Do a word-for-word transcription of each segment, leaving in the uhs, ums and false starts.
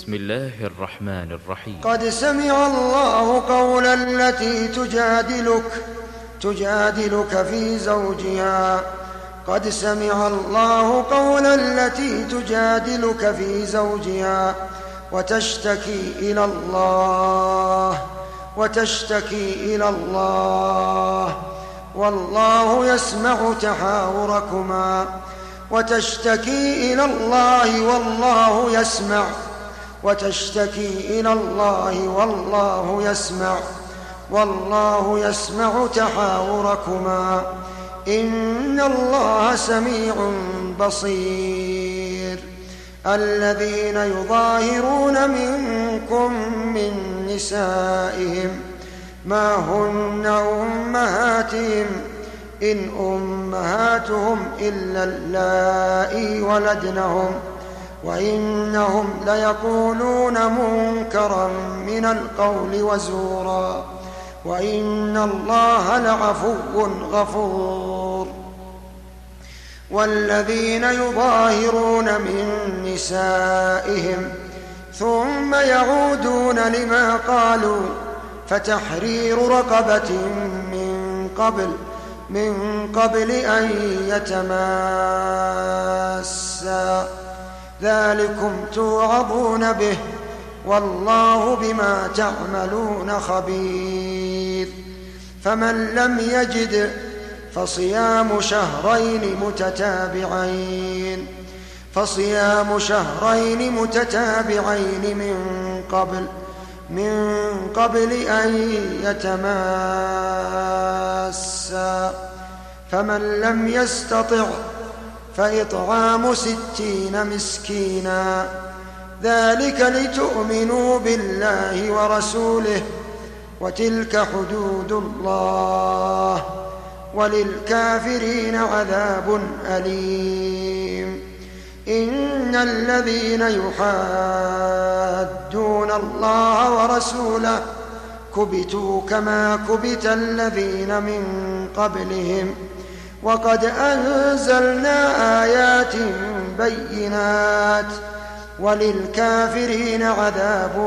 بسم الله الرحمن الرحيم. قد سمع الله قول التي تجادلك تجادلك في زوجها قد سمع الله قول التي تجادلك في زوجها وتشتكي إلى الله وتشتكي إلى الله والله يسمع تحاوركما وتشتكي إلى الله والله يسمع وتشتكي إلى الله والله يسمع والله يسمع تحاوركما إن الله سميع بصير. الذين يظاهرون منكم من نسائهم ما هن أمهاتهم إن أمهاتهم إلا اللائي ولدنهم وإنهم ليقولون منكرا من القول وزورا وإن الله لعفو غفور. والذين يظاهرون من نسائهم ثم يعودون لما قالوا فتحرير رقبة من قبل من قبل أن يتماسا ذلكم توعظون به والله بما تعملون خبير. فمن لم يجد فصيام شهرين متتابعين فصيام شهرين متتابعين من قبل من قبل أن يتماسا فمن لم يستطع فإطعام ستين مسكينا ذلك لتؤمنوا بالله ورسوله وتلك حدود الله وللكافرين عذاب أليم. إن الذين يحادون الله ورسوله كبتوا كما كبت الذين من قبلهم وقد أنزلنا آيات بينات وللكافرين عذاب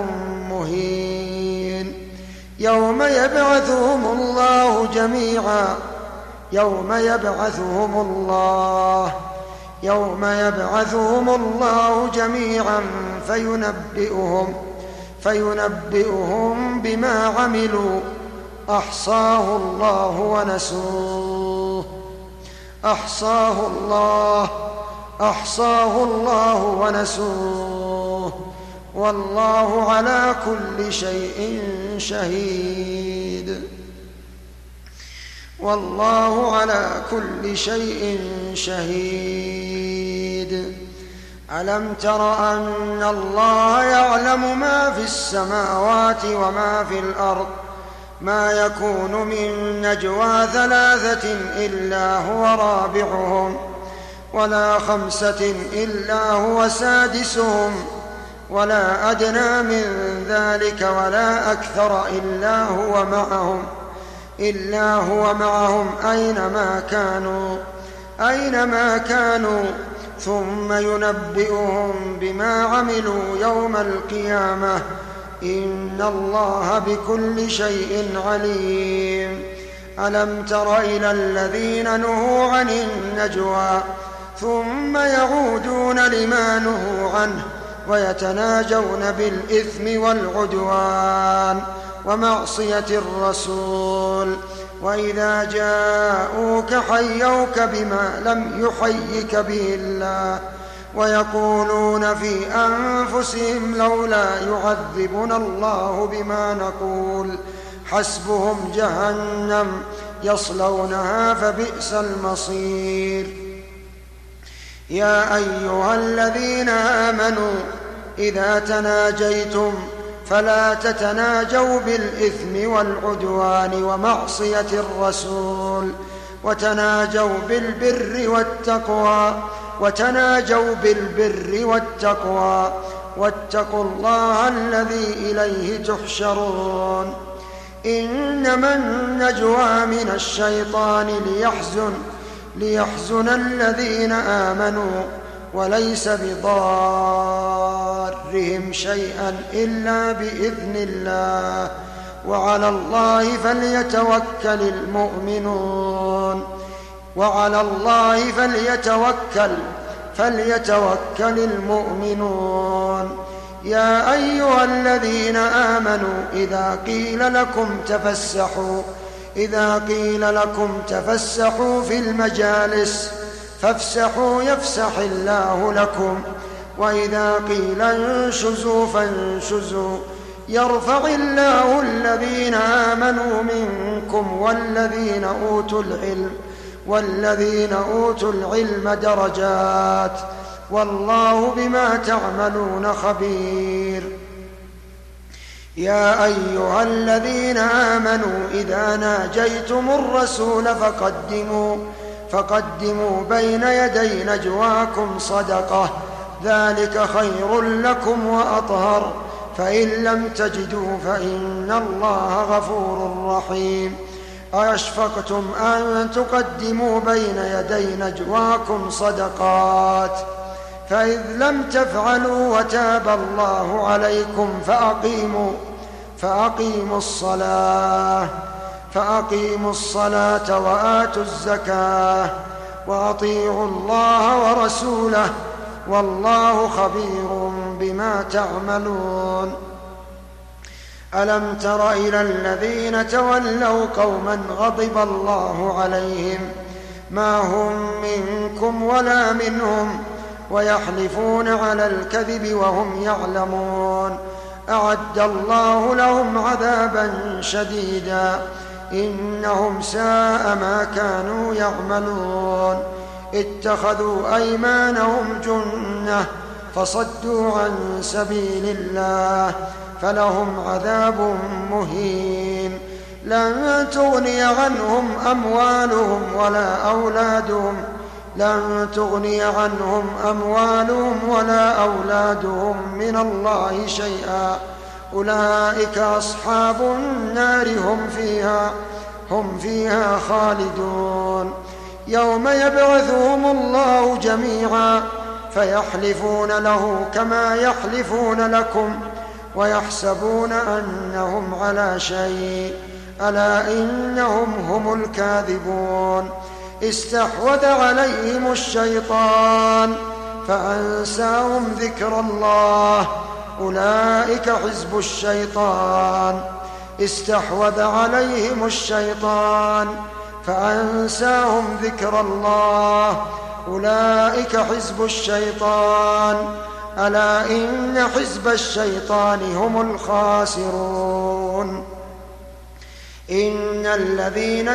مهين. يوم يبعثهم الله جميعا يوم يبعثهم الله يوم يبعثهم الله جميعا فينبئهم فينبئهم بما عملوا أحصاه الله ونسوه أحصاه الله أحصاه الله ونسوه والله على كل شيء شهيد والله على كل شيء شهيد. ألم تر أن الله يعلم ما في السماوات وما في الأرض ما يكون من نجوى ثلاثة إلا هو رابعهم ولا خمسة إلا هو سادسهم ولا أدنى من ذلك ولا أكثر إلا هو معهم إلا هو معهم أينما كانوا أينما كانوا ثم ينبئهم بما عملوا يوم القيامة إن الله بكل شيء عليم. ألم تر إلى الذين نهوا عن النجوى ثم يعودون لما نهوا عنه ويتناجون بالإثم والعدوان ومعصية الرسول وإذا جاءوك حيوك بما لم يحيك به الله ويقولون في أنفسهم لولا يعذبنا الله بما نقول حسبهم جهنم يصلونها فبئس المصير. يا أيها الذين آمنوا إذا تناجيتم فلا تتناجوا بالإثم والعدوان ومعصية الرسول وتناجوا بالبر والتقوى وتناجوا بالبر والتقوى واتقوا الله الذي إليه تحشرون. إنما النجوى من الشيطان ليحزن ليحزن الذين آمنوا وليس بضار ضرهم شيئا إلا بإذن الله وعلى الله فليتوكل المؤمنون وعلى الله فليتوكل فليتوكل المؤمنون. يا أيها الذين آمنوا إذا قيل لكم تفسحوا إذا قيل لكم تفسحوا في المجالس فافسحوا يفسح الله لكم وإذا قيل انشزوا فانشزوا يرفع الله الذين آمنوا منكم والذين أوتوا العلم والذين أوتوا العلم درجات والله بما تعملون خبير. يا أيها الذين آمنوا إذا ناجيتم الرسول فقدموا فقدموا بين يدي نجواكم صدقة ذلك خير لكم وأطهر فإن لم تجدوا فإن الله غفور رحيم. أأشفقتم أن تقدموا بين يدي نجواكم صدقات فإذ لم تفعلوا وتاب الله عليكم فأقيموا فأقيموا الصلاة فأقيموا الصلاة وآتوا الزكاة وأطيعوا الله ورسوله والله خبير بما تعملون. ألم تر إلى الذين تولوا قوما غضب الله عليهم ما هم منكم ولا منهم ويحلفون على الكذب وهم يعلمون أعد الله لهم عذابا شديدا إنهم ساء ما كانوا يعملون. اتخذوا أيمانهم جنة فصدوا عن سبيل الله فلهم عذاب مهين. لن تغني عنهم أموالهم ولا أولادهم لن تغني عنهم أموالهم ولا أولادهم من الله شيئا أولئك أصحاب النار هم فيها هم فيها خالدون. يوم يبعثهم الله جميعا فيحلفون له كما يحلفون لكم ويحسبون أنهم على شيء ألا إنهم هم الكاذبون. استحوذ عليهم الشيطان فأنساهم ذكر الله أولئك حزب الشيطان استحوذ عليهم الشيطان فأنساهم ذكر الله أولئك حزب الشيطان ألا إن حزب الشيطان هم الخاسرون. إن الذين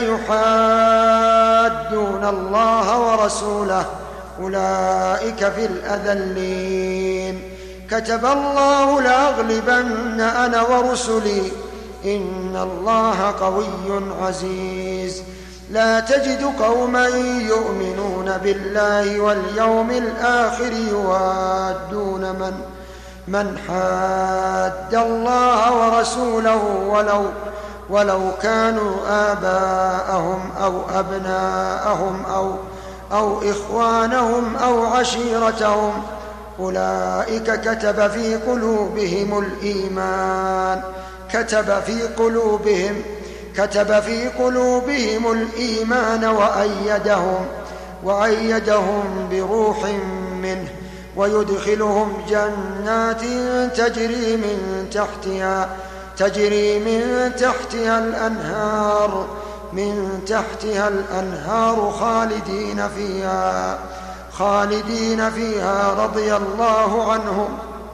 يحادون الله ورسوله أولئك في الأذلين. كتب الله لأغلبن أنا ورسلي إن الله قوي عزيز. لا تجد قوما يؤمنون بالله واليوم الآخر يوادون من من حاد الله ورسوله ولو ولو كانوا آباءهم أو أبناءهم أو أو إخوانهم أو عشيرتهم أولئك كتب في قلوبهم الإيمان كتب في قلوبهم كتب في قلوبهم الإيمان وأيدهم وأيدهم بروح منه ويدخلهم جنات تجري من تحتها تجري من تحتها الأنهار من تحتها الأنهار خالدين فيها خالدين فيها رضي الله عنهم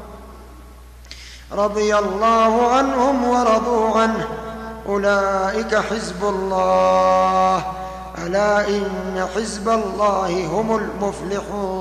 رضي الله عنهم ورضوا عنه أولئك حزب الله ألا إن حزب الله هم المفلحون.